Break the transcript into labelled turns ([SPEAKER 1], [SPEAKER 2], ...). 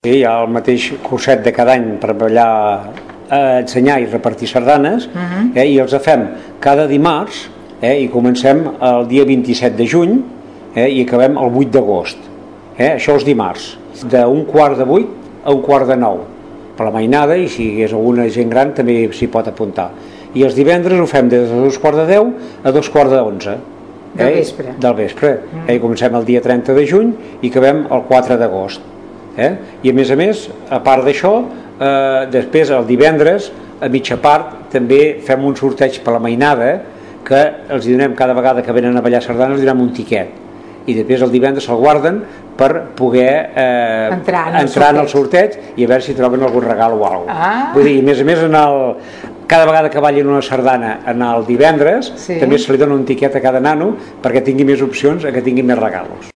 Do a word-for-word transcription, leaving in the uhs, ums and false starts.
[SPEAKER 1] Sí, hi ha el mateix curset de cada any per allà a ensenyar i repartir sardanes, uh-huh. eh, i els fem cada dimarts, eh, i comencem el dia vint-i-set de juny, eh, i acabem el vuit d'agost. Eh, això els dimarts, d'un quart de vuit a un quart de nou, per la mainada, i si hi és alguna gent gran també s'hi pot apuntar. I els divendres ho fem des de dos quarts de deu a dos quarts d'onze.
[SPEAKER 2] Del
[SPEAKER 1] eh,
[SPEAKER 2] vespre.
[SPEAKER 1] Del vespre.
[SPEAKER 2] Mm.
[SPEAKER 1] Eh, comencem el dia trenta de juny i acabem el quatre d'agost. Eh? I a més a més, a part d'això, eh, després el divendres a mitja part també fem un sorteig per la mainada, que els donem cada vegada que venen a ballar sardanes, els donem un tiquet, i després el divendres se'l guarden per poder eh,
[SPEAKER 2] entrar, en el,
[SPEAKER 1] entrar en el sorteig i a veure si troben algun regal o alguna cosa.
[SPEAKER 2] Ah.
[SPEAKER 1] Vull dir, a més a més, en el, cada vegada que ballin una sardana en el divendres, sí, també se li dona un tiquet a cada nano perquè tingui més opcions, a que tingui més regalos.